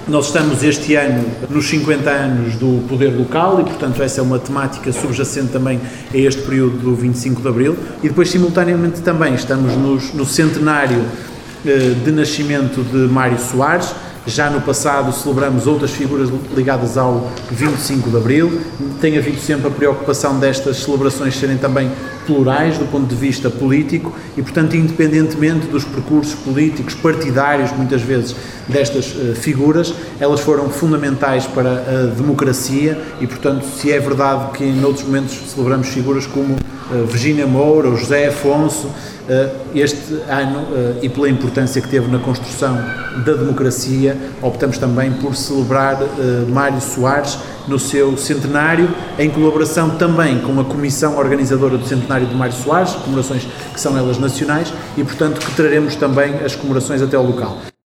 Nós estamos este ano nos 50 anos do poder local e, portanto, essa é uma temática subjacente também a este período do 25 de Abril. E depois, simultaneamente, também estamos no centenário de nascimento de Mário Soares. Já no passado celebramos outras figuras ligadas ao 25 de Abril. Tem havido sempre a preocupação destas celebrações serem também plurais do ponto de vista político e, portanto, independentemente dos percursos políticos, partidários, muitas vezes, destas figuras, elas foram fundamentais para a democracia e, portanto, se é verdade que em outros momentos celebramos figuras como Virgínia Moura ou José Afonso, este ano, e pela importância que teve na construção da democracia, optamos também por celebrar Mário Soares no seu centenário, em colaboração também com a comissão organizadora do centenário de Mário Soares, comemorações que são elas nacionais, e portanto que traremos também as comemorações até ao local.